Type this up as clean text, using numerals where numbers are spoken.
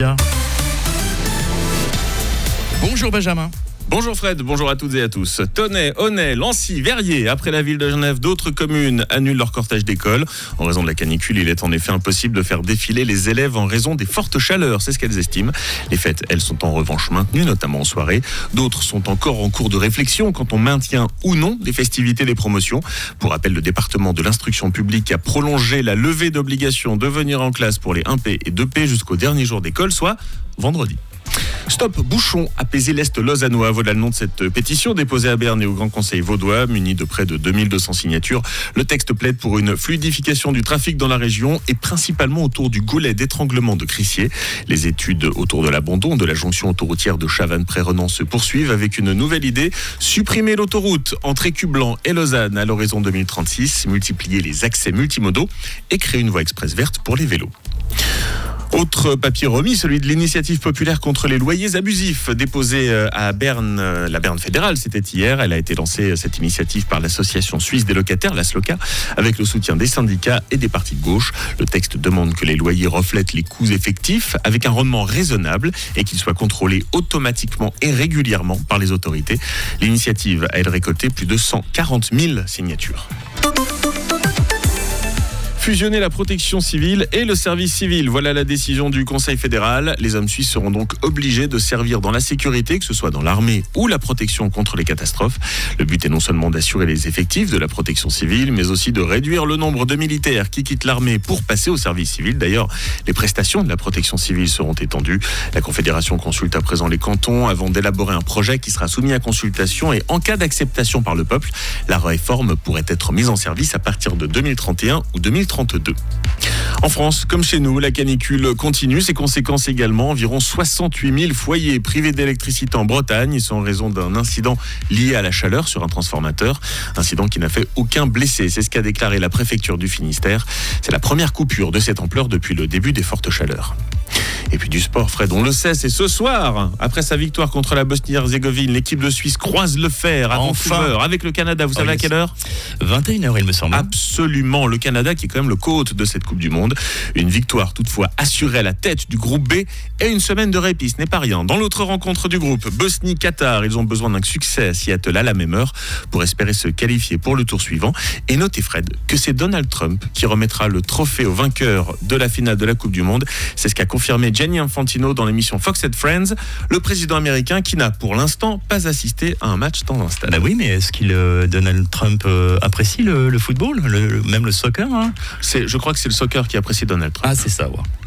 Bonjour Benjamin. Bonjour Fred, bonjour à toutes et à tous. Tonnet, Aunet, Lancy, Verrier, après la ville de Genève, d'autres communes annulent leur cortège d'école. En raison de la canicule, il est en effet impossible de faire défiler les élèves en raison des fortes chaleurs, c'est ce qu'elles estiment. Les fêtes, elles, sont en revanche maintenues, notamment en soirée. D'autres sont encore en cours de réflexion quant au maintien ou non des festivités des promotions. Pour rappel, le département de l'instruction publique a prolongé la levée d'obligation de venir en classe pour les 1P et 2P jusqu'au dernier jour d'école, soit vendredi. Stop bouchon, apaiser l'Est lausannois. Voilà le nom de cette pétition déposée à Berne et au Grand Conseil vaudois, munie de près de 2200 signatures. Le texte plaide pour une fluidification du trafic dans la région et principalement autour du goulet d'étranglement de Crissier. Les études autour de l'abandon de la jonction autoroutière de Chavannes-Pré-Renan se poursuivent avec une nouvelle idée: supprimer l'autoroute entre Écublanc et Lausanne à l'horizon 2036, multiplier les accès multimodaux et créer une voie express verte pour les vélos. Autre papier remis, celui de l'initiative populaire contre les loyers abusifs, déposée à Berne, la Berne fédérale, c'était hier. Elle a été lancée, cette initiative, par l'association suisse des locataires, la SLOCA, avec le soutien des syndicats et des partis de gauche. Le texte demande que les loyers reflètent les coûts effectifs avec un rendement raisonnable et qu'ils soient contrôlés automatiquement et régulièrement par les autorités. L'initiative a récolté plus de 140 000 signatures. Fusionner la protection civile et le service civil. Voilà la décision du Conseil fédéral. Les hommes suisses seront donc obligés de servir dans la sécurité, que ce soit dans l'armée ou la protection contre les catastrophes. Le but est non seulement d'assurer les effectifs de la protection civile, mais aussi de réduire le nombre de militaires qui quittent l'armée pour passer au service civil. D'ailleurs, les prestations de la protection civile seront étendues. La Confédération consulte à présent les cantons avant d'élaborer un projet qui sera soumis à consultation, et en cas d'acceptation par le peuple, la réforme pourrait être mise en service à partir de 2031 ou 2032. En France, comme chez nous, la canicule continue. Ses conséquences également. Environ 68 000 foyers privés d'électricité en Bretagne. Ils sont en raison d'un incident lié à la chaleur sur un transformateur. Incident qui n'a fait aucun blessé. C'est ce qu'a déclaré la préfecture du Finistère. C'est la première coupure de cette ampleur depuis le début des fortes chaleurs. Et puis du sport, Fred, on le sait, c'est ce soir. Après sa victoire contre la Bosnie-Herzégovine, l'équipe de Suisse croise le fer à Vancouver avec le Canada. Vous savez à quelle heure ? 21h, il me semble. Absolument, le Canada qui est quand même le co-hôte de cette Coupe du Monde. Une victoire toutefois assurée à la tête du groupe B, et une semaine de répit, ce n'est pas rien. Dans l'autre rencontre du groupe, Bosnie-Qatar, ils ont besoin d'un succès à Seattle à la même heure pour espérer se qualifier pour le tour suivant. Et notez, Fred, que c'est Donald Trump qui remettra le trophée au vainqueur de la finale de la Coupe du Monde. C'est ce qu'a confirmé Gianni Infantino dans l'émission Fox & Friends, le président américain qui n'a pour l'instant pas assisté à un match dans un stade. Bah oui, mais est-ce qu'il Donald Trump apprécie le football, même le soccer, hein ? Je crois que c'est le soccer qui apprécie Donald Trump. Ah, c'est ça, ouais.